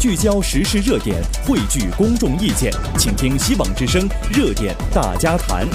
聚焦时事热点，汇聚公众意见，请听希望之声热点大家谈。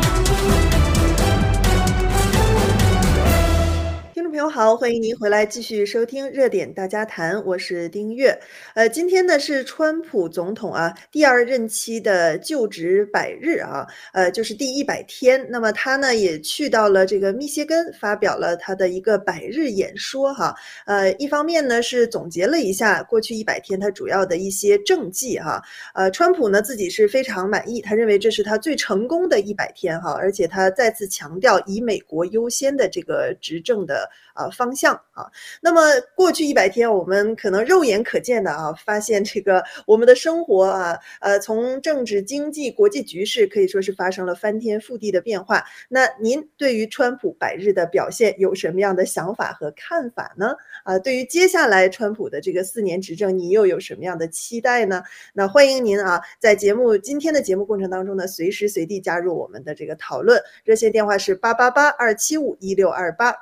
听众朋友好，欢迎您回来继续收听热点大家谈，我是丁月。今天呢是川普总统第二任期的就职100日就是第100天。那么他呢也去到了这个密歇根，发表了他的一个100日演说一方面呢是总结了一下过去100天他主要的一些政绩川普呢自己是非常满意，他认为这是他最成功的100天而且他再次强调以美国优先的这个执政的方向那么过去100天我们可能肉眼可见的发现这个我们的生活从政治经济国际局势可以说是发生了翻天覆地的变化。那您对于川普100日的表现有什么样的想法和看法呢？对于接下来川普的这个4年执政你又有什么样的期待呢？那欢迎您在今天的节目过程当中呢随时随地加入我们的这个讨论。热线电话是888-275-1628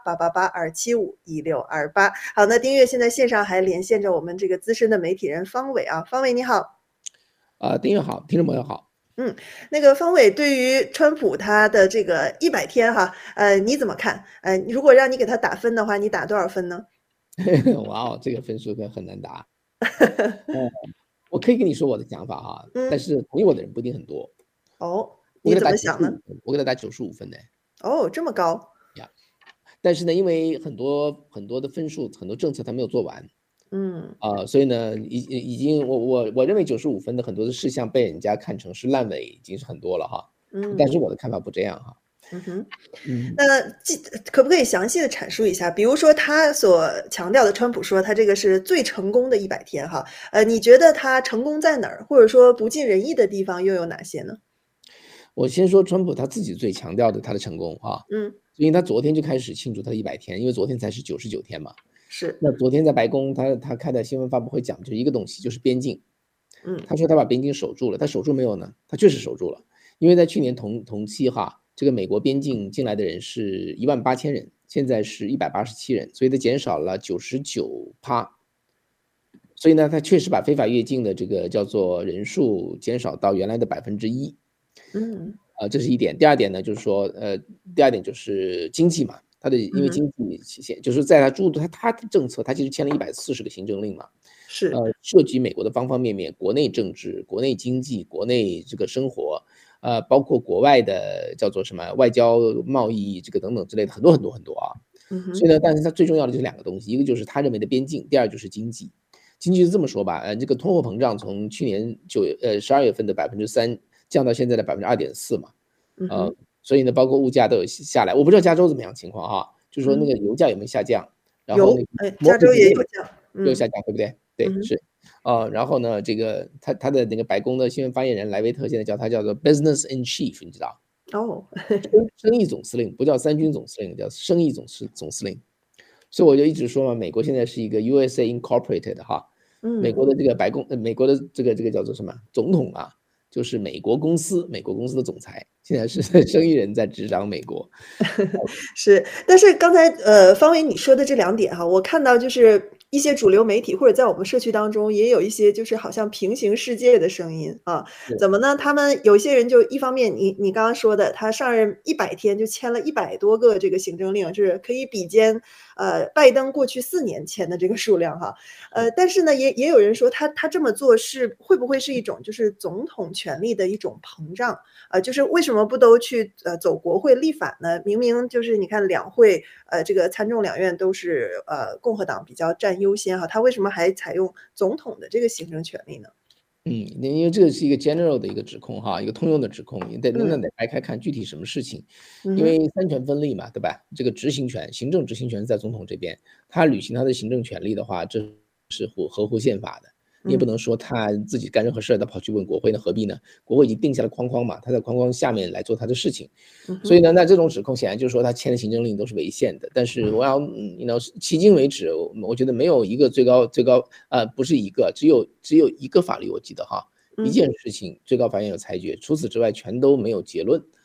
888-275-1628。好，那丁月现在线上还连线着我们这个资深的媒体人方伟方伟你好。 丁月好，听众朋友好。 那个方伟对于川普他的这个100天你怎么看？如果让你给他打分的话，你打多少分呢？ 哇哦，这个分数很难打。我可以跟你说我的想法但是同意我的人不一定很多。 你怎么想呢？ 我给他打95分呢。 这么高。 但是呢，因为很多的分数，很多政策他没有做完。所以呢，已经我认为95分的很多的事项被人家看成是烂尾，已经是很多了但是我的看法不这样那可不可以详细的阐述一下，比如说他所强调的，川普说他这个是最成功的100天你觉得他成功在哪儿，或者说不尽人意的地方又有哪些呢？ 我先说川普他自己最强调的他的成功因为他昨天就开始庆祝他的100天，因为昨天才是99天嘛。 是。 那昨天在白宫他开的新闻发布会讲就是一个东西，就是边境。他说他把边境守住了，他守住没有呢？他确实守住了，因为在去年同期这个美国边境进来的人是18000人，现在是187人，所以他减少了99%。所以呢，他确实把非法越境的这个叫做人数减少到原来的1%。这是一点。第二点呢，就是说第二点就是经济嘛，因为经济期限就是在他的政策，他其实签了140个行政令嘛， 是涉及美国的方方面面，国内政治、国内经济、国内这个生活，包括国外的叫做什么外交、贸易这个等等之类的很多所以呢，但是他最重要的就是2个东西，一个就是他认为的边境，第二就是经济。经济是这么说吧，这个通货膨胀从去年12月份的3%降到现在的2.4%嘛，所以呢，包括物价都有下来。我不知道加州怎么样情况就是说那个油价有没有下降？然后加州也有降， 有下降，对不对？对，是然后呢，这个他的那个白宫的新闻发言人莱维特现在叫做 Business in Chief， 你知道？生意总司令，不叫3军总司令，叫生意总司令。所以我就一直说嘛，美国现在是一个 USA Incorporated 美国的这个白宫，美国的这个叫做什么总统就是美国公司的总裁，现在是生意人在执掌美国。 是，但是刚才方伟你说的这2点我看到就是一些主流媒体或者在我们社区当中也有一些就是好像平行世界的声音怎么呢？他们有些人就一方面你刚刚说的，他上任100天就签了100多个这个行政令，是可以比肩拜登过去4年签的这个数量但是呢也有人说他这么做会不会是一种就是总统权力的一种膨胀就是为什么不都去走国会立法呢？明明就是你看两会这个参众两院都是共和党比较占优先他为什么还采用总统的这个行政权力呢？ 因为这个是一个 general 的一个指控一个通用的指控，得掰开看具体什么事情。因为3权分立嘛，对吧？这个行政执行权在总统这边，他履行他的行政权力的话，这是合乎宪法的。你也不能说他自己干任何事他跑去问国会，那何必呢？国会已经定下了框框嘛，他在框框下面来做他的事情。所以呢，那这种指控显然就是说他签的行政令都是违宪的。但是我要迄今为止，我觉得没有一个最高不是一个，只有一个法律我记得一件事情最高法院有裁决，除此之外全都没有结论。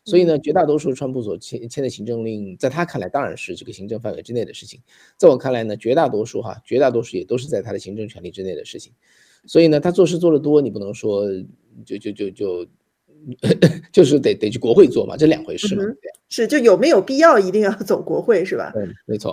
所以呢，绝大多数川普所签的行政令，在他看来当然是这个行政范围之内的事情，在我看来呢，绝大多数也都是在他的行政权力之内的事情。所以呢，他做事做得多，你不能说就是得去国会做嘛，这两回事嘛。 是，就有没有必要一定要走国会是吧？ 没错。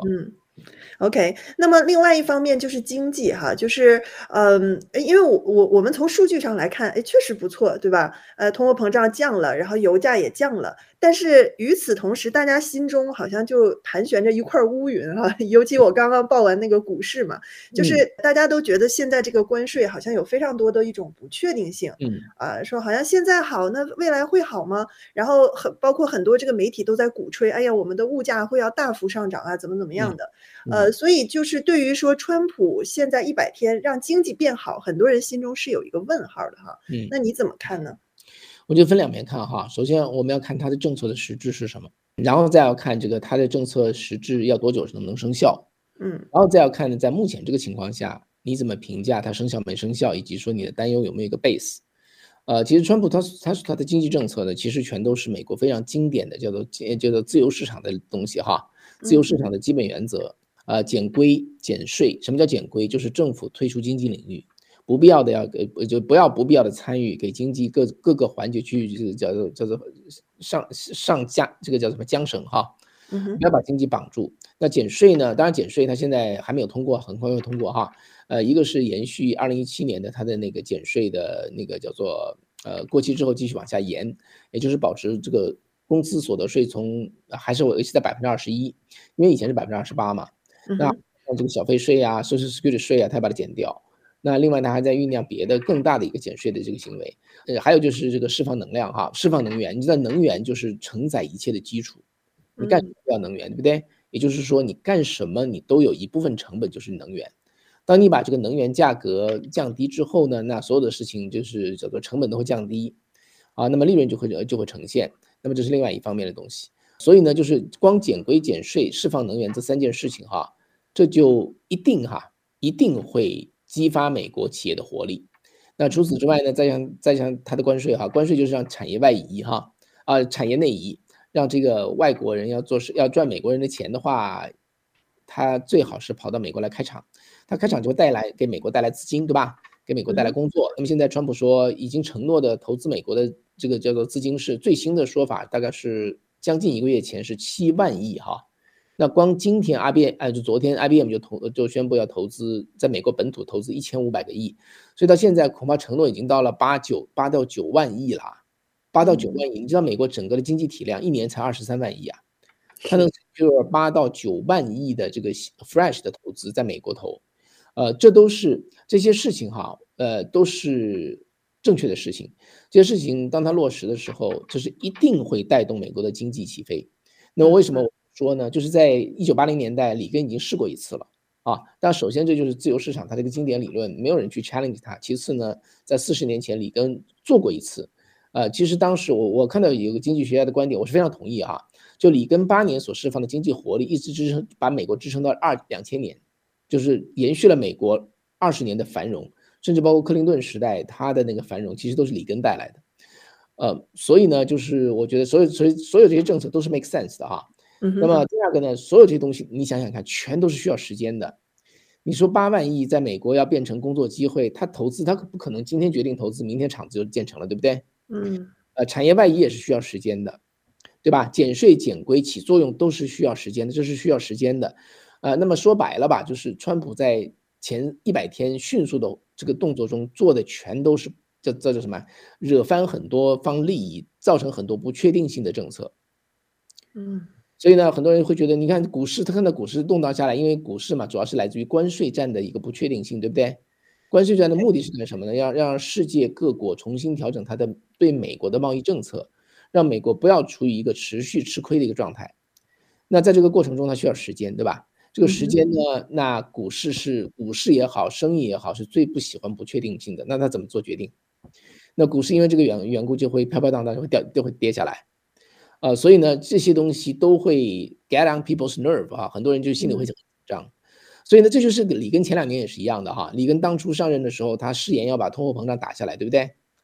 OK，那么另外一方面就是经济哈，就是，因为我们从数据上来看，确实不错，对吧？通货膨胀降了，然后油价也降了，但是与此同时，大家心中好像就盘旋着一块乌云哈。尤其我刚刚报完那个股市嘛，就是大家都觉得现在这个关税好像有非常多的一种不确定性，说好像现在好，那未来会好吗？然后包括很多这个媒体都在鼓吹，哎呀，我们的物价会要大幅上涨啊，怎么样的。所以就是对于说川普现在100天让经济变好，很多人心中是有一个问号的哈。那你怎么看呢？ 我就分两边看哈。首先我们要看他的政策的实质是什么，然后再要看这个他的政策实质要多久能不能生效，然后再要看呢，在目前这个情况下，你怎么评价它生效没生效，以及说你的担忧有没有一个 base。其实川普他的经济政策呢，其实全都是美国非常经典的叫做自由市场的东西哈，自由市场的基本原则。减规减税。什么叫减规？就是政府退出经济领域，不必要的不要不必要的参与，给经济各个环节去叫做上加这个叫什么缰绳哈，不要把经济绑住。那减税呢？当然减税它现在还没有通过，很快会通过哈。一个是延续2017年的它的那个减税的那个叫做过期之后继续往下延，也就是保持这个公司所得税还是维持在21%，因为以前是28%嘛。那这个小费税啊 Social Security 税啊，它把它减掉。那另外呢，还在酝酿别的更大的一个减税的这个行为。还有就是这个释放能量哈，释放能源。你知道能源就是承载一切的基础，你干什么都要能源，对不对？也就是说你干什么你都有一部分成本就是能源。当你把这个能源价格降低之后呢，那所有的事情就是叫做成本都会降低啊，那么利润就会呈现。那么这是另外一方面的东西。所以呢，就是光减规减税释放能源这3件事情哈，这就一定会激发美国企业的活力。那除此之外呢，再像它的关税哈，关税就是让产业外移哈，产业内移，让这个外国人要赚美国人的钱的话，他最好是跑到美国来开厂，他开厂就会给美国带来资金，对吧？给美国带来工作。那么现在川普说已经承诺的投资美国的这个叫做资金是最新的说法，大概是将近1个月前是7万亿哈。那光今天就昨天 IBM 就宣布要投资在美国本土投资1500个亿，所以到现在恐怕承诺已经到了8到9万亿了，8到9万亿。你知道美国整个的经济体量一年才23万亿啊，它能就是8到9万亿的这个 fresh 的投资在美国投，这些事情哈，都是正确的事情。这些事情当它落实的时候，就是一定会带动美国的经济起飞。那么为什么我说呢？就是在1980年代，里根已经试过一次了啊。但首先这就是自由市场它这个经典理论，没有人去 challenge 它。其次呢，在40年前，里根做过一次。其实当时我看到有个经济学家的观点，我是非常同意啊。就里根8年所释放的经济活力，一直把美国支撑到2000年，就是延续了美国20年的繁荣，甚至包括克林顿时代他的那个繁荣，其实都是里根带来的。所以呢，就是我觉得所有这些政策都是 make sense 的哈。那么第二个呢，所有这些东西你想想看，全都是需要时间的。你说8万亿在美国要变成工作机会，他投资他不可能今天决定投资，明天厂子就建成了，对不对？产业外移也是需要时间的，对吧？减税减规起作用都是需要时间的，这是需要时间的。那么说白了吧，就是川普在前100天迅速的这个动作中做的全都是这叫什么？惹翻很多方利益，造成很多不确定性的政策。所以呢，很多人会觉得，你看股市，他看到股市动荡下来，因为股市嘛，主要是来自于关税战的一个不确定性，对不对？关税战的目的是干什么呢？要让世界各国重新调整它的对美国的贸易政策，让美国不要处于一个持续吃亏的一个状态。那在这个过程中，它需要时间，对吧？这个时间呢，那股市也好，生意也好，是最不喜欢不确定性的。那他怎么做决定？那股市因为这个缘故就会飘飘荡荡，就会跌下来。所以呢，这些东西都会 get on people's nerve 哈，很多人就心里会很紧张。所以呢，这就是里根前2年也是一样的哈。里根当初上任的时候，他誓言要把通货膨胀打下来，对不对？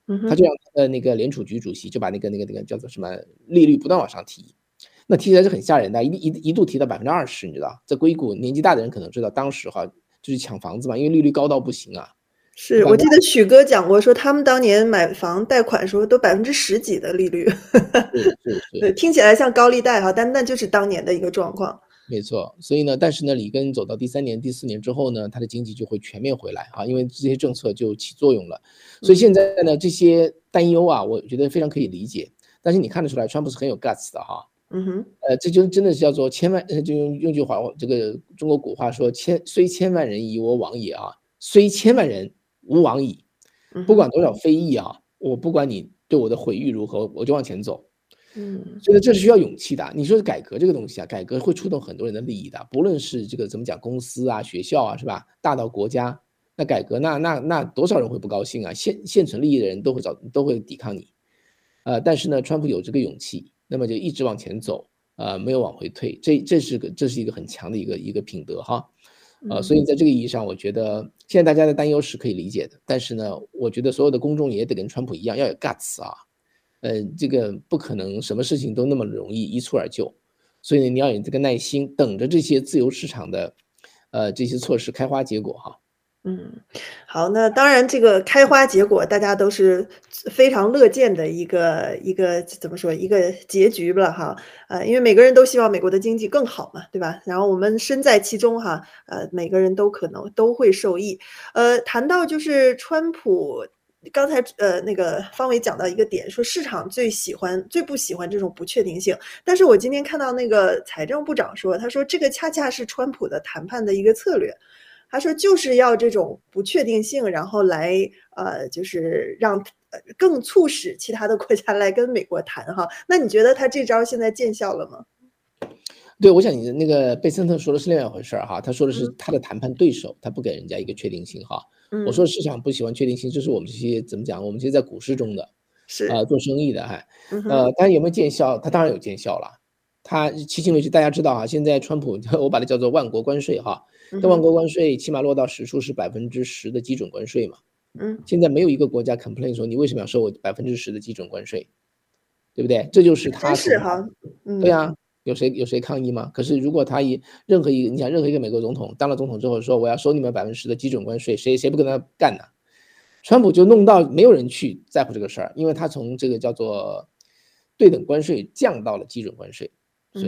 嗯哼。 他就让他的那个联储局主席就把那个叫做什么利率不断往上提，那提起来是很吓人的，一度提到20%，你知道？在硅谷年纪大的人可能知道，当时哈就是抢房子嘛，因为利率高到不行啊， 是， 百分之我记得许哥讲过，说他们当年买房贷款时候都10%几的利率。 是， 对，听起来像高利贷哈，但那就是当年的一个状况。 没错。所以呢，但是呢，里根走到第3年、第4年之后呢，他的经济就会全面回来啊，因为这些政策就起作用了。所以现在呢，这些担忧啊，我觉得非常可以理解。但是你看得出来，川普是很有 guts 的哈。 嗯哼。 这就真的是叫做千万，就用句话，这个中国古话说，虽千万人以我往也啊，虽千万人吾往矣。不管多少非议啊，我不管你对我的毁誉如何，我就往前走。所以这是需要勇气的。你说改革这个东西啊，改革会触动很多人的利益的，不论是这个怎么讲，公司啊、学校啊，是吧？大到国家，那改革那多少人会不高兴啊？现存利益的人都会抵抗你。但是呢，川普有这个勇气，那么就一直往前走，没有往回退，这是一个很强的一个品德哈。所以在这个意义上，我觉得现在大家的担忧是可以理解的，但是呢，我觉得所有的公众也得跟川普一样，要有 guts 啊。这个不可能什么事情都那么容易一蹴而就，所以呢，你要有这个耐心，等着这些自由市场的这些措施开花结果哈。 好，那当然这个开花结果大家都是非常乐见的一个怎么说，一个结局了哈。因为每个人都希望美国的经济更好嘛，对吧？然后我们身在其中哈，每个人都可能都会受益。谈到就是川普刚才那个方伟讲到一个点，说市场最不喜欢这种不确定性。但是我今天看到那个财政部长说，他说这个恰恰是川普的谈判的一个策略。他说就是要这种不确定性，然后来就是让更促使其他的国家来跟美国谈哈。那你觉得他这招现在见效了吗？ 对，我想你的那个贝森特说的是另外一回事哈，他说的是他的谈判对手，他不给人家一个确定性哈。我说市场不喜欢确定性，这是我们这些怎么讲？我们这些在股市中的做生意的当然有没有见效？他当然有见效了。他迄今为止大家知道哈，现在川普我把它叫做万国关税哈。但万国关税起码落到实处是10%的基准关税嘛。现在没有一个国家 complain 说你为什么要收我10%的基准关税，对不对？这就是他是哈。 对啊，有谁抗议吗？可是如果他任何一个美国总统当了总统之后说我要收你们10%的基准关税，谁不跟他干呢？川普就弄到没有人去在乎这个事儿，因为他从这个叫做对等关税降到了基准关税，所以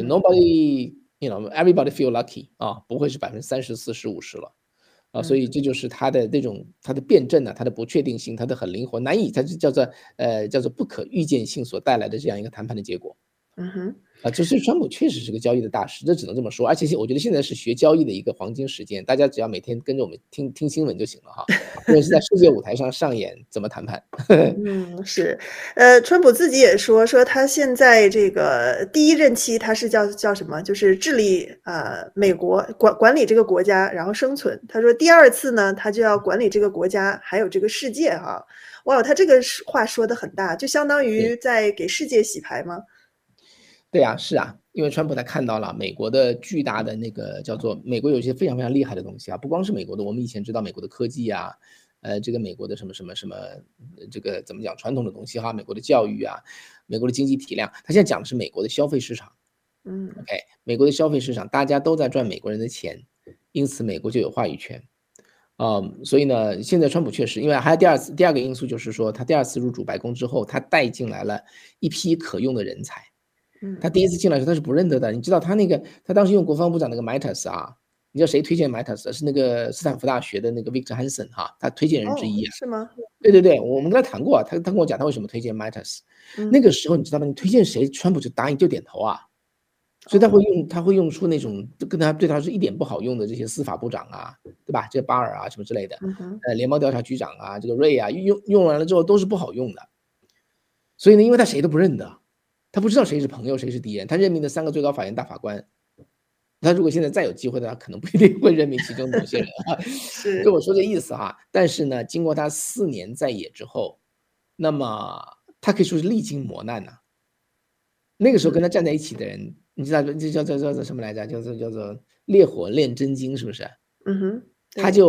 everybody feel lucky 啊，不会是30%、40%、50%了所以这就是他的辩证他的不确定性，他的很灵活，难以，它就叫做不可预见性所带来的这样一个谈判的结果。就是川普确实是个交易的大师，这只能这么说。而且我觉得现在是学交易的一个黄金时间，大家只要每天跟着我们听新闻就行了哈，因为是在世界舞台上上演怎么谈判。 是，川普自己也说他现在这个第一任期他是叫什么？就是治理美国管理这个国家，然后生存。他说第二次呢，他就要管理这个国家，还有这个世界哈。哇，他这个话说的很大，就相当于在给世界洗牌吗？ 对啊，是啊，因为川普他看到了美国的巨大的那个叫做美国有一些非常非常厉害的东西不光是美国的，我们以前知道美国的科技这个美国的什么这个怎么讲传统的东西美国的教育美国的经济体量，他现在讲的是美国的消费市场。OK， 美国的消费市场大家都在赚美国人的钱，因此美国就有话语权。所以呢，现在川普确实，因为还有第二个因素就是说，他第二次入主白宫之后，他带进来了一批可用的人才。他第一次进来的时候他是不认得的，你知道他当时用国防部长那个 Mattis 你知道谁推荐 Mattis 是那个斯坦福大学的那个 Victor Hanson 他推荐人之一是吗？ 对，我们跟他谈过他跟我讲他为什么推荐 Mattis。那个时候你知道吗？你推荐谁，川普就答应就点头所以他会用出那种对他是一点不好用的这些司法部长对吧？这巴尔什么之类的，联邦调查局长这个瑞用完了之后都是不好用的。所以呢，因为他谁都不认得。他不知道谁是朋友谁是敌人，他任命的3个最高法院大法官，他如果现在再有机会的话，可能不一定会任命其中某些人就我说这意思但是呢，经过他4年在野之后，那么他可以说是历经磨难那个时候跟他站在一起的人，你知道这叫什么来着？叫做烈火炼真金，是不是？他就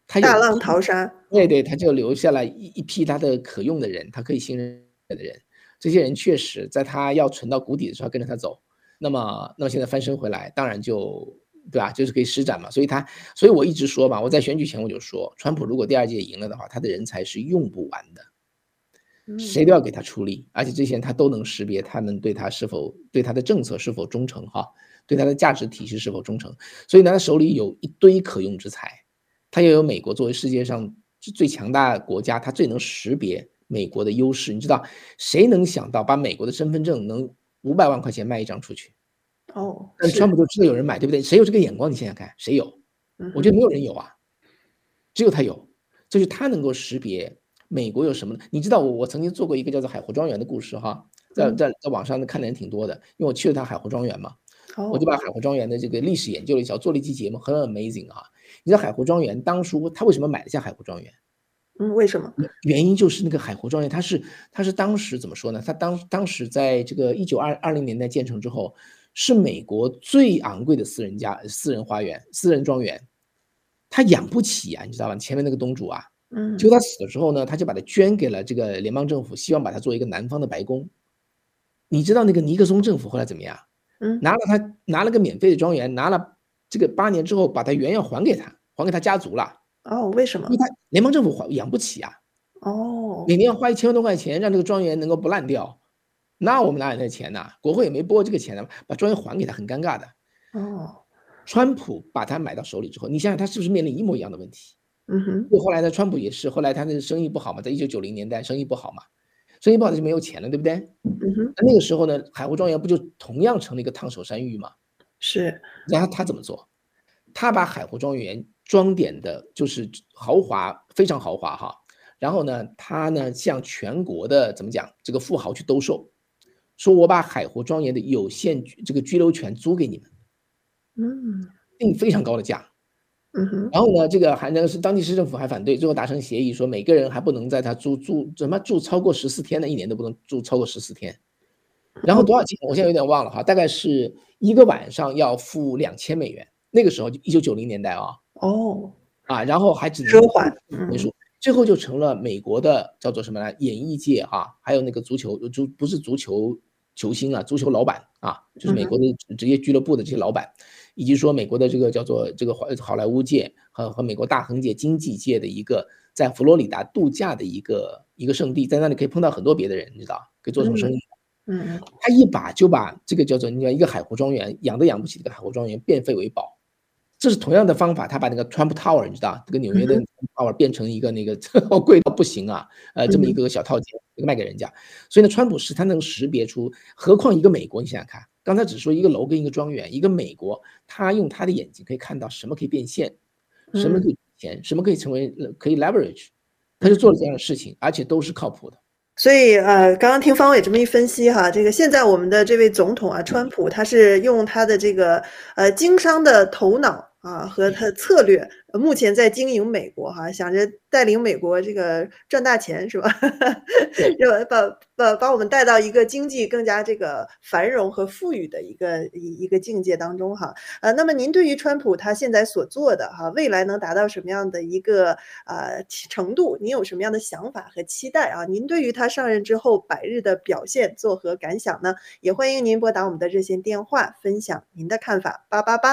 大浪淘沙。 对，他就留下了一批他的可用的人，他可以信任的人。这些人确实在他要沉到谷底的时候跟着他走，那么现在翻身回来，当然就对吧，就是可以施展嘛。所以我一直说吧，我在选举前我就说，川普如果第2届赢了的话，他的人才是用不完的，谁都要给他出力，而且这些人他都能识别他们对他的政策是否忠诚哈，对他的价值体系是否忠诚。所以呢，他手里有一堆可用之才，他又有美国作为世界上最强大的国家，他最能识别美国的优势。你知道谁能想到把美国的身份证能500万块钱卖一张出去？但川普就知道有人买，对不对？谁有这个眼光？你想想看，谁有？我觉得没有人有啊，只有他有，就是他能够识别美国有什么。你知道我曾经做过一个叫做海湖庄园的故事哈，在网上看的人挺多的，因为我去了趟海湖庄园嘛，我就把海湖庄园的这个历史研究了一下，做了一期节目，很 amazing 啊。你知道海湖庄园当初他为什么买得下海湖庄园？ 为什么？ 原因就是那个海湖庄园，它是当时怎么说呢？它当时在这个1920年代建成之后，是美国最昂贵的私人花园、私人庄园，他养不起啊，你知道吧？前面那个东主啊，就他死了之后呢，他就把它捐给了这个联邦政府，希望把它做一个南方的白宫。你知道那个尼克松政府后来怎么样？拿了个免费的庄园，拿了这个8年之后，把他原要还给他家族了。 为什么？ 因为他联邦政府养不起啊。每年要花1000万多块钱让这个庄园能够不烂掉，那我们哪有那钱呢？国会也没拨这个钱呢，把庄园还给他，很尴尬的。川普把他买到手里之后，你想想他是不是面临一模一样的问题？后来呢，川普也是，后来他的生意不好嘛，在1990年代生意不好嘛，生意不好他就没有钱了，对不对？那个时候呢，海湖庄园不就同样成了一个烫手山芋吗？ 是。 然后他怎么做？他把海湖庄园装点的就是豪华，非常豪华哈。然后呢，他呢向全国的怎么讲这个富豪去兜售，说我把海湖庄园的有限这个居留权租给你们，定非常高的价。然后呢，这个是当地市政府还反对，最后达成协议说每个人还不能在他住超过14天呢，1年都不能住超过14天。然后多少钱？我现在有点忘了哈，大概是1个晚上要付$2000美元。那个时候1990年代啊，然后还只能奢华为数，最后就成了美国的叫做什么呢？演艺界哈，还有那个不是足球球星啊，足球老板啊，就是美国的职业俱乐部的这些老板，以及说美国的这个叫做这个好莱坞界和美国大亨界、经济界的一个在佛罗里达度假的一个圣地，在那里可以碰到很多别的人，你知道，可以做什么生意？他一把就把这个叫做一个海湖庄园养都养不起，这个海湖庄园变废为宝。这是同样的方法，他把那个 Trump Tower 你知道，这个纽约的 Tower 变成一个那个贵到不行啊，这么一个小套间卖给人家。所以呢，川普他能识别出，何况一个美国，你想想看，刚才只说一个楼跟一个庄园，一个美国，他用他的眼睛可以看到什么可以变现，什么可以钱，什么可以成为可以 leverage， 他就做了这样的事情，而且都是靠谱的。 所以刚刚听方伟这么一分析哈，这个现在我们的这位总统啊，川普，他是用他的这个经商的头脑啊和他策略，目前在经营美国哈，想着带领美国这个赚大钱是吧？把我们带到一个经济更加这个繁荣和富裕的一个境界当中哈。那么您对于川普他现在所做的哈，未来能达到什么样的一个程度？您有什么样的想法和期待啊？您对于他上任之后100日的表现作何感想呢？也欢迎您拨打我们的热线电话分享您的看法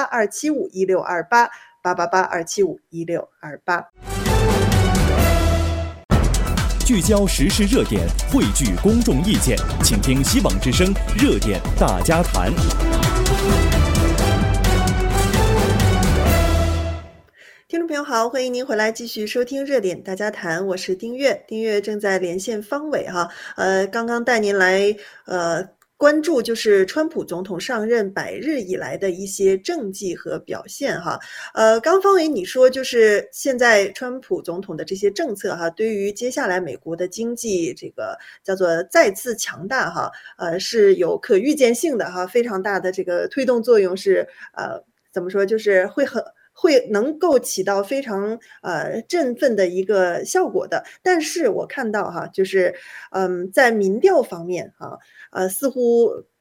，888-275-1628，888-275-1628。 聚焦时事热点，汇聚公众意见，请听希望之声热点大家谈。 听众朋友好，欢迎您回来继续收听热点大家谈，我是丁月，丁月正在连线方伟哈，刚刚带您来关注就是川普总统上任100日以来的一些政绩和表现哈。刚方伟你说就是现在川普总统的这些政策哈，对于接下来美国的经济这个叫做再次强大哈，是有可预见性的哈，非常大的这个推动作用是怎么说，就是会能够起到非常振奋的一个效果的。但是我看到哈，就是在民调方面哈，似乎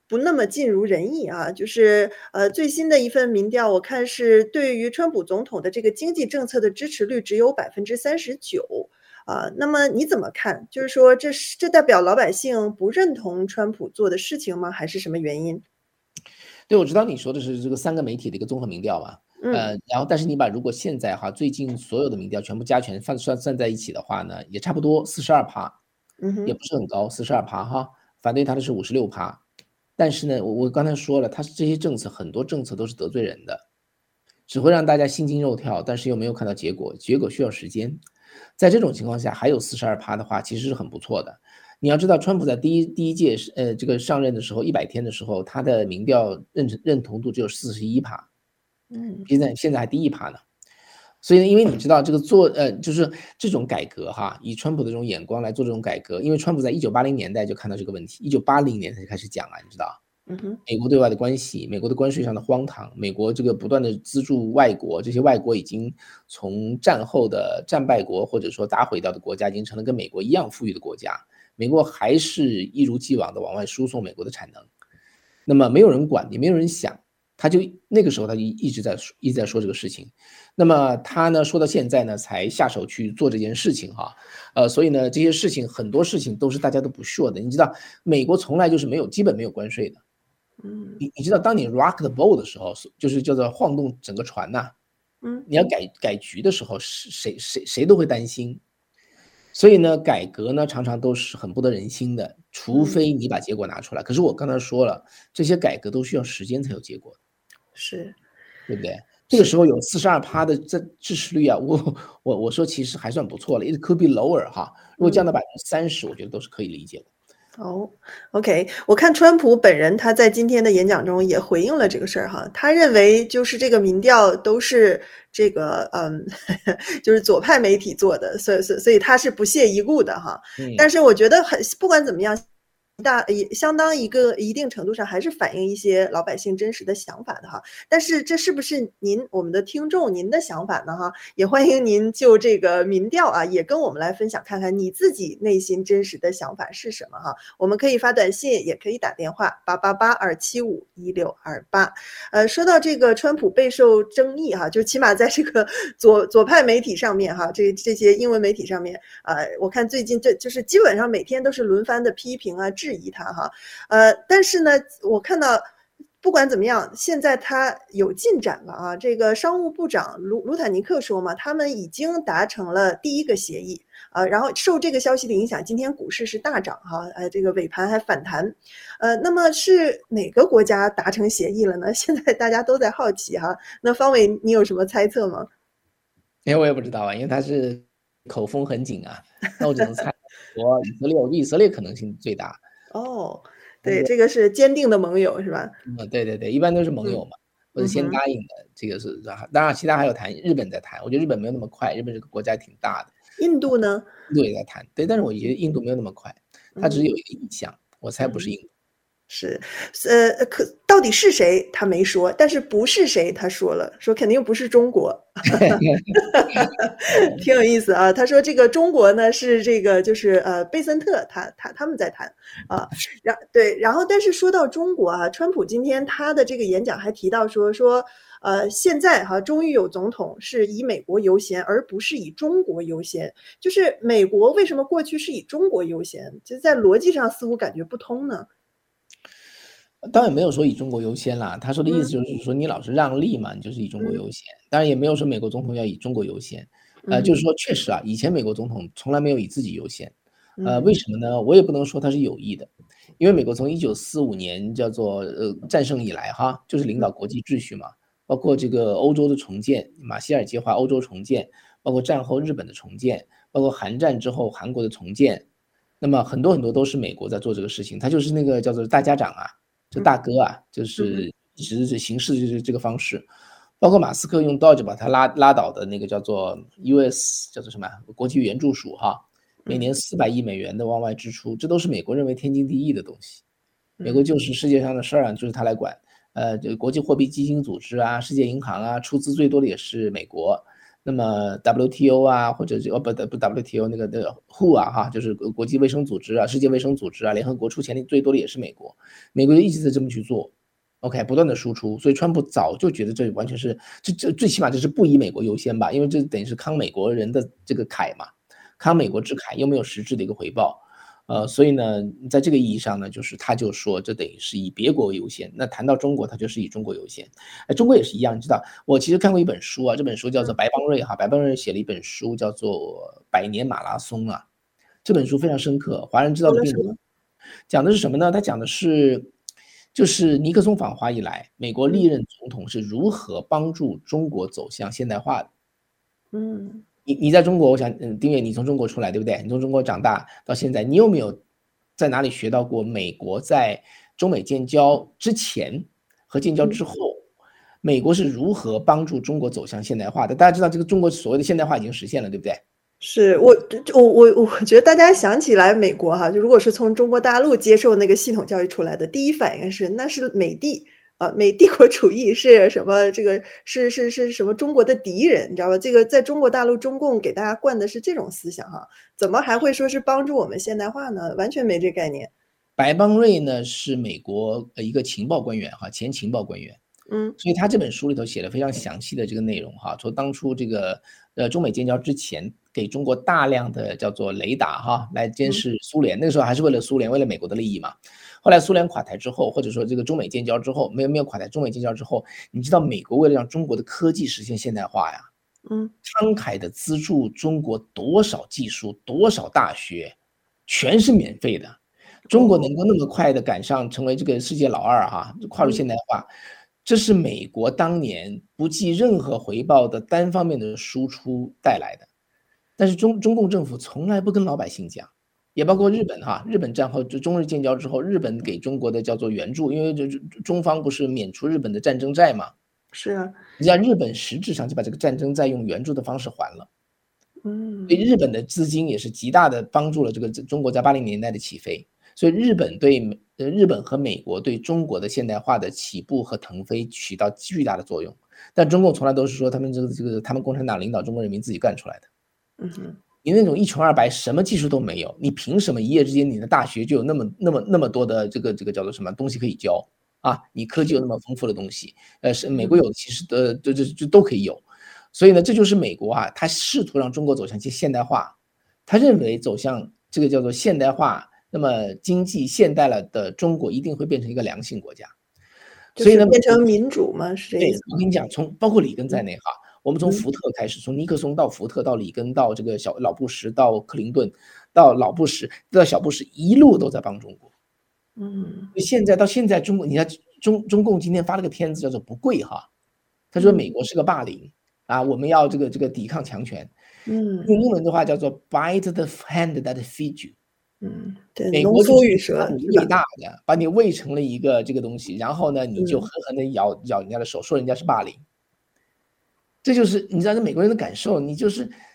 不那么尽如人意啊。就是最新的一份民调，我看是对于川普总统的这个经济政策的支持率只有39%啊。那么你怎么看？就是说这代表老百姓不认同川普做的事情吗？还是什么原因？ 对，我知道你说的是这个3个媒体的一个综合民调嘛。然后但是你把如果现在最近所有的民调全部加权算在一起的话呢，也差不多42%，也嗯哼。 不是很高，42%哈，反对他的是56%。但是呢，我刚才说了，他这些政策很多政策都是得罪人的，只会让大家心惊肉跳，但是又没有看到结果，结果需要时间。在这种情况下，还有42%的话，其实是很不错的。你要知道，川普在第一届这个上任的时候，100天的时候，他的民调认同度只有41%， 嗯。 现在还低1%呢。所以呢，因为你知道这个就是这种改革以川普的这种眼光来做这种改革，因为川普在1980年代就看到这个问题，1980年才开始讲你知道。 嗯哼。 美国对外的关系，美国的关税上的荒唐，美国这个不断的资助外国，这些外国已经从战后的战败国或者说打毁掉的国家，已经成了跟美国一样富裕的国家，美国还是一如既往的往外输送美国的产能，那么没有人管，也没有人想，那个时候他就一直在说这个事情，那么他呢说到现在呢才下手去做这件事情所以呢这些事情很多事情都是大家都不 sure 的，你知道美国从来就是基本没有关税的。你知道，当你 rock the boat 的时候，就是叫做晃动整个船你要改局的时候，谁都会担心。所以呢，改革呢常常都是很不得人心的，除非你把结果拿出来。可是我刚才说了，这些改革都需要时间才有结果， 是。 对不对？这个时候有42%的支持率我说其实还算不错了，it could be lower 如果降到30%，我觉得都是可以理解的。 OK，我看川普本人他在今天的演讲中也回应了这个事儿他认为就是这个民调都是这个就是左派媒体做的，所以他是不屑一顾的但是我觉得不管怎么样，相当一定程度上还是反映一些老百姓真实的想法的但是这是不是我们的听众您的想法呢也欢迎您就这个民调也跟我们来分享看看你自己内心真实的想法是什么我们可以发短信，也可以打电话888-275-1628。说到这个川普备受争议就起码在这个左派媒体上面这些英文媒体上面我看最近就是基本上每天都是轮番的批评质疑他但是呢，我看到不管怎么样，现在他有进展了这个商务部长卢坦尼克说嘛，他们已经达成了第一个协议然后受这个消息的影响，今天股市是大涨这个尾盘还反弹那么是哪个国家达成协议了呢？现在大家都在好奇那方伟你有什么猜测吗？ 我也不知道因为他是口风很紧那我只能猜以色列可能性最大。 对，这个是坚定的盟友是吧？ 对，一般都是盟友嘛，或者先答应的，这个是当然其他还有谈，日本在谈，我觉得日本没有那么快，日本这个国家挺大的。 印度呢？ 印度也在谈，对，但是我觉得印度没有那么快，它只是有一个意向，我猜不是印度。 是，到底是谁他没说，但是不是谁他说了，说肯定不是中国，挺有意思他说这个中国呢是这个就是贝森特他们在谈然后但是说到中国川普今天他的这个演讲还提到说现在终于有总统是以美国优先，而不是以中国优先，就是美国为什么过去是以中国优先，就在逻辑上似乎感觉不通呢？ 当然没有说以中国优先啦，他说的意思就是说你老是让利嘛，你就是以中国优先。当然也没有说美国总统要以中国优先，就是说确实以前美国总统从来没有以自己优先，为什么呢？我也不能说他是有意的，因为美国从1945年叫做战胜以来就是领导国际秩序嘛，包括这个欧洲的重建，马歇尔计划欧洲重建，包括战后日本的重建，包括韩战之后韩国的重建，那么很多都是美国在做这个事情，他就是那个叫做大家长就大哥就是一直行事就是这个方式，包括马斯克用 Doge 把他拉倒的那个叫做 US 叫做什么国际援助署每年400亿美元的往外支出，这都是美国认为天经地义的东西。美国就是世界上的事就是他来管，这国际货币基金组织世界银行出资最多的也是美国。 那么 WTO 啊，或者不 WTO 那个WHO 啊哈，就是国际卫生组织啊、世界卫生组织啊、联合国出钱的最多的也是美国，美国就一直在这么去做。OK，不断的输出，所以川普早就觉得这完全是这最起码这是不以美国优先吧，因为这等于是康美国人的这个凯嘛，康美国之凯又没有实质的一个回报。所以呢，在这个意义上呢，就是他就说这等于是以别国为优先。那谈到中国，他就是以中国优先。中国也是一样，你知道，我其实看过一本书啊，这本书叫做白邦瑞哈，白邦瑞写了一本书叫做《百年马拉松》啊，这本书非常深刻，华人知道的并不多。讲的是什么呢？他讲的是，就是尼克松访华以来，美国历任总统是如何帮助中国走向现代化的。你在中国，我想，丁月，你从中国出来，对不对？你从中国长大到现在，你有没有在哪里学到过美国在中美建交之前和建交之后，美国是如何帮助中国走向现代化的？大家知道，这个中国所谓的现代化已经实现了，对不对？ 是我觉得大家想起来美国哈，就如果是从中国大陆接受那个系统教育出来的，第一反应是那是美帝。美帝国主义是什么？这个是什么？中国的敌人，你知道吧？这个在中国大陆，中共给大家灌的是这种思想哈，怎么还会说是帮助我们现代化呢？完全没这概念。 白邦瑞呢是美国一个情报官员哈，前情报官员，所以他这本书里头写了非常详细的这个内容哈，从当初这个中美建交之前，给中国大量的叫做雷达哈，来监视苏联，那个时候还是为了苏联，为了美国的利益嘛。后来苏联垮台之后，或者说这个中美建交之后，没有垮台，中美建交之后，你知道美国为了让中国的科技实现现代化呀，慷慨的资助中国多少技术，多少大学，全是免费的。中国能够那么快的赶上成为这个世界老二哈，跨入现代化，这是美国当年不计任何回报的单方面的输出带来的。但是中共政府从来不跟老百姓讲。也包括日本哈，日本战后就中日建交之后，日本给中国的叫做援助，因为中方不是免除日本的战争债嘛？ 是啊， 你像日本实质上就把这个战争债用援助的方式还了。所以日本的资金也是极大的帮助了这个中国在80年代的起飞。所以日本和美国对中国的现代化的起步和腾飞起到巨大的作用。但中共从来都是说他们他们共产党领导中国人民自己干出来的。你那种一穷二白，什么技术都没有，你凭什么一夜之间你的大学就有那么多的这个叫做什么东西可以教啊？你科技有那么丰富的东西，是美国有的其实就都可以有。所以呢，这就是美国啊，他试图让中国走向现代化，他认为走向这个叫做现代化，那么经济现代了的中国一定会变成一个良性国家。所以呢， 变成民主嘛，是这意思。 我跟你讲，包括里根在内哈。我们从福特开始，从尼克松到福特到里根到这个老布什到克林顿到老布什到小布什，一路都在帮中国。到现在中国，你看中共今天发了个片子叫做不跪哈，他说美国是个霸凌啊，我们要这个抵抗强权。用英文的话叫做 bite the hand that feed you。 对， 美国农夫与蛇，你伟大的把你喂成了一个这个东西，然后呢，你就狠狠的咬人家的手，说人家是霸凌。这就是你知道，美国人的感受，你就是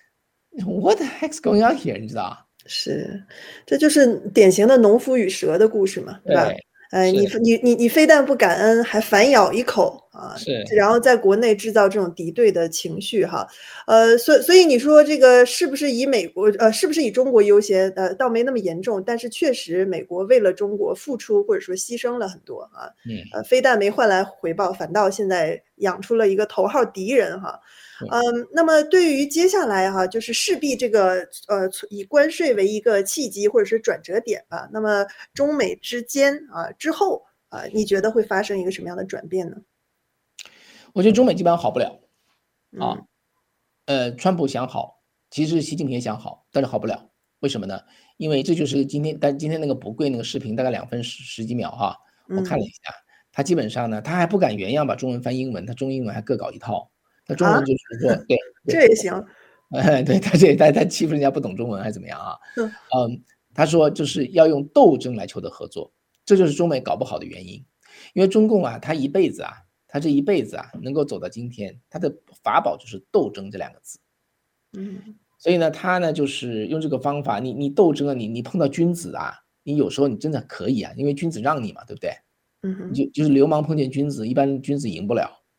What the heck's going on here？ 你知道？是， 这就是典型的农夫与蛇的故事嘛，对吧？你非但不感恩，还反咬一口啊！然后在国内制造这种敌对的情绪哈，所以你说这个是不是以美国是不是以中国优先？倒没那么严重，但是确实美国为了中国付出或者说牺牲了很多啊，非但没换来回报，反倒现在养出了一个头号敌人哈。那么对于接下来哈，就是势必这个以关税为一个契机或者是转折点吧。那么中美之间之后你觉得会发生一个什么样的转变呢？ 我觉得中美基本上好不了啊。川普想好，其实习近平也想好，但是好不了。为什么呢？因为这就是今天那个不贵那个视频，大概2分10几秒哈，我看了一下，他基本上呢，他还不敢原样把中文翻英文，他中英文还各搞一套。他中文就是说，对， 这也行。 对，他欺负人家不懂中文还是怎么样啊？他说就是要用斗争来求得合作，这就是中美搞不好的原因。因为中共啊，他这一辈子能够走到今天，他的法宝就是斗争这2个字。所以呢，他呢就是用这个方法，你斗争啊，你碰到君子啊，你有时候你真的可以啊，因为君子让你嘛，对不对？就是流氓碰见君子，一般君子赢不了。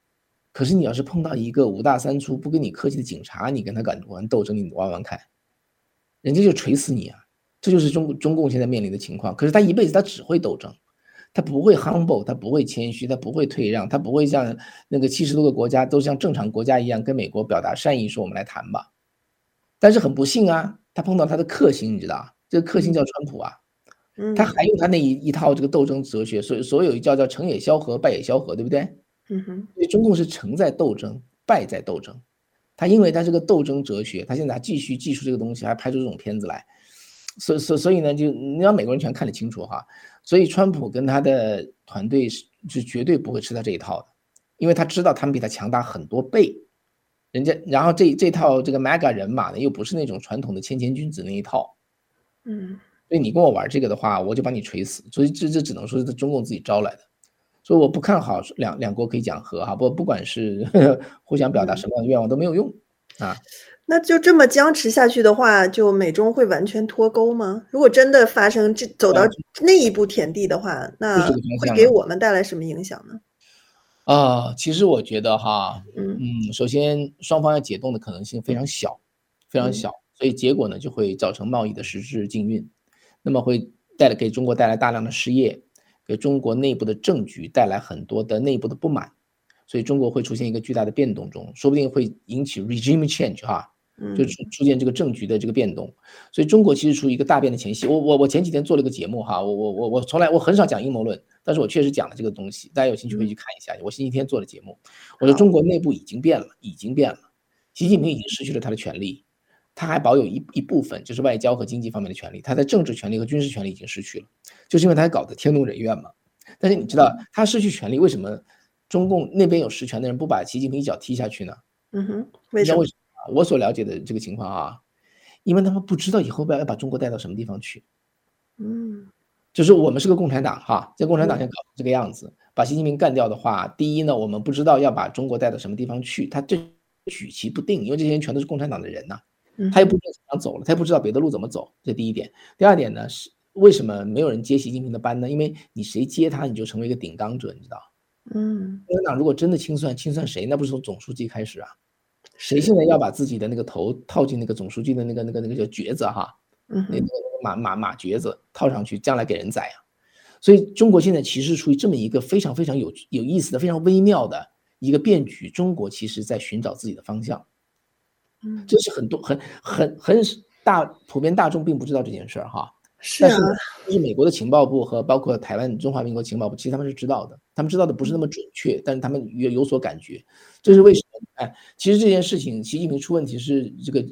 可是你要是碰到一个5大3粗不跟你客气的警察，你跟他玩斗争，你玩玩看，人家就锤死你啊！这就是中共现在面临的情况。可是他一辈子他只会斗争，他不会 humble， 他不会谦虚，他不会退让，他不会像那个70多个国家都像正常国家一样跟美国表达善意，说我们来谈吧。但是很不幸啊，他碰到他的克星，你知道，这个克星叫川普啊，他还用他那一套这个斗争哲学，所以有一叫成也萧何，败也萧何，对不对？所以中共是成在斗争，败在斗争。他因为他这个斗争哲学，他现在还继续技术这个东西，还拍出这种片子来，所以呢，就你让美国人全看得清楚哈。所以川普跟他的团队是绝对不会吃他这一套的，因为他知道他们比他强大很多倍，人家然后这套这个 MAGA 人马呢，又不是那种传统的谦君子那一套，所以你跟我玩这个的话，我就把你锤死。所以这只能说是中共自己招来的。所以我不看好两国可以讲和哈，不管是互相表达什么样的愿望都没有用啊。 那就这么僵持下去的话，就美中会完全脱钩吗？如果真的发生走到那一步田地的话，那会给我们带来什么影响呢？ 其实我觉得哈，首先双方要解冻的可能性非常小，非常小，所以结果呢就会造成贸易的实质禁运，那么会给中国带来大量的失业，给中国内部的政局带来很多的内部的不满，所以中国会出现一个巨大的变动中，说不定会引起 regime change 哈，就出现这个政局的这个变动。所以中国其实处于一个大变的前夕。我前几天做了个节目哈，我很少讲阴谋论，但是我确实讲了这个东西，大家有兴趣可以去看一下。我星期天做的节目，我说中国内部已经变了，习近平已经失去了他的权利，他还保有一部分就是外交和经济方面的权利，他在政治权利和军事权利已经失去了，就是因为他搞得天怒人怨嘛。但是你知道他失去权利，为什么中共那边有实权的人不把习近平一脚踢下去呢？ 为什么？ 我所了解的这个情况啊，因为他们不知道以后要把中国带到什么地方去。就是我们是个共产党哈，在共产党先搞成这个样子，把习近平干掉的话，第一呢，我们不知道要把中国带到什么地方去，他这举棋不定，因为这些人全都是共产党的人呐，他也不知道怎么走了，他也不知道别的路怎么走，这第一点。第二点呢，是为什么没有人接习近平的班呢？因为你谁接他，你就成为一个顶缸者，你知道？共产党如果真的清算谁，那不是从总书记开始啊？谁现在要把自己的那个头套进那个总书记的那个叫橛子哈，那个马橛子套上去，将来给人宰啊！所以中国现在其实处于这么一个非常非常有意思的、非常微妙的一个变局。中国其实在寻找自己的方向，这是很普遍大众并不知道这件事哈。但是就是美国的情报部和包括台湾中华民国情报部，其实他们是知道的，他们知道的不是那么准确，但是他们有所感觉。这是为什么？其实这件事情，习近平出问题是这个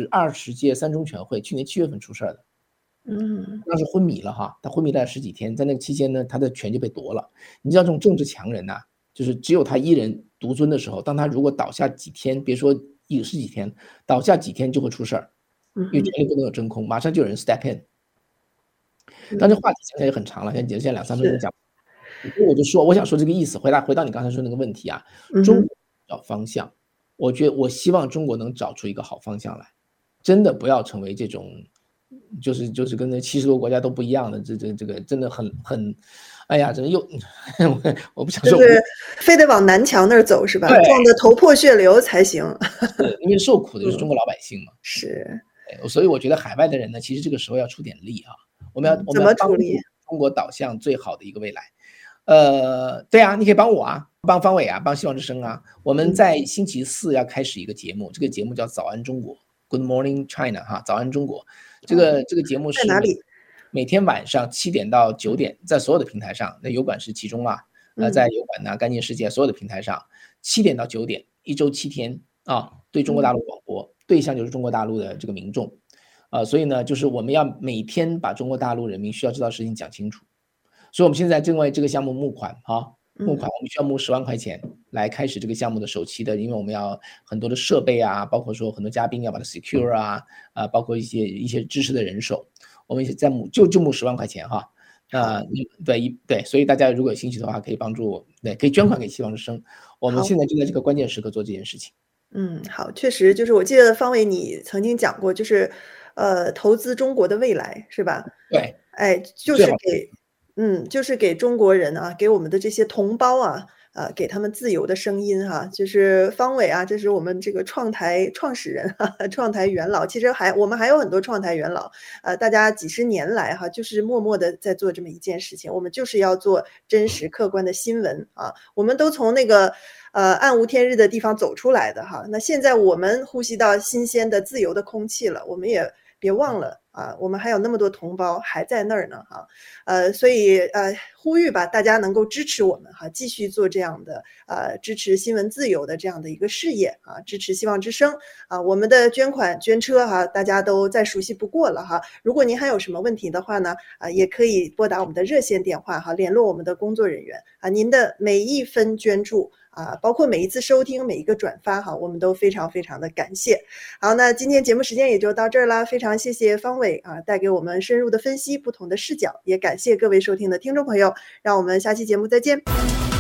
20届3中全会去年7月份出事的。当时昏迷了哈，他昏迷了10几天，在那个期间呢，他的权就被夺了。你知道这种政治强人呐，就是只有他一人独尊的时候，当他如果倒下几天，别说10几天，倒下几天就会出事儿，因为权力不能有真空，马上就有人 step in。但这话题讲起来也很长了，现在2、3分钟讲。我就说，我想说这个意思，回到你刚才说那个问题啊，中国找方向，我希望中国能找出一个好方向来，真的不要成为这种，就是跟那70多国家都不一样的，这个真的很，哎呀，真的又，我不想说， 就是非得往南墙那儿走是吧？撞得头破血流才行。 因为受苦的就是中国老百姓嘛。 是。 所以我觉得海外的人呢，其实这个时候要出点力啊。我们要帮助中国导向最好的一个未来。对啊，你可以帮我啊，帮方伟啊，帮希望之声啊。我们在星期4要开始一个节目，这个节目叫早安中国 Good Morning China 哈，早安中国。这个节目是在哪里？ 每天晚上7点到9点，在所有的平台上，那油管是其中啊，在油管呐、干净世界所有的平台上，7点到9点，一周7天啊，对中国大陆广播，对象就是中国大陆的这个民众。所以呢，就是我们要每天把中国大陆人民需要知道的事情讲清楚。所以我们现在正为这个项目募款哈，我们需要募10万块钱来开始这个项目的首期的，因为我们要很多的设备啊，包括说很多嘉宾要把它 secure 啊，包括一些支持的人手，我们在募就募10万块钱哈。对，所以大家如果有兴趣的话，可以帮助，可以捐款给希望之声。我们现在就在这个关键时刻做这件事情。 好，确实就是我记得方伟你曾经讲过，就是投资中国的未来是吧？ 对， 就是给中国人啊，给我们的这些同胞啊， 给他们自由的声音哈。就是方伟啊，这是我们这个创台创始人创台元老，其实我们还有很多创台元老，大家几十年来哈，就是默默的在做这么一件事情，我们就是要做真实客观的新闻啊，我们都从那个暗无天日的地方走出来的哈。那现在我们呼吸到新鲜的自由的空气了，我们也别忘了啊，我们还有那么多同胞还在那儿呢哈。所以呼吁吧，大家能够支持我们哈，继续做这样的支持新闻自由的这样的一个事业啊，支持希望之声啊。我们的捐款捐车哈，大家都再熟悉不过了哈。如果您还有什么问题的话呢，也可以拨打我们的热线电话哈，联络我们的工作人员啊。您的每一分捐助包括每一次收听，每一个转发哈，我们都非常非常的感谢。好，那今天节目时间也就到这儿了，非常谢谢方伟啊，带给我们深入的分析，不同的视角，也感谢各位收听的听众朋友，让我们下期节目再见。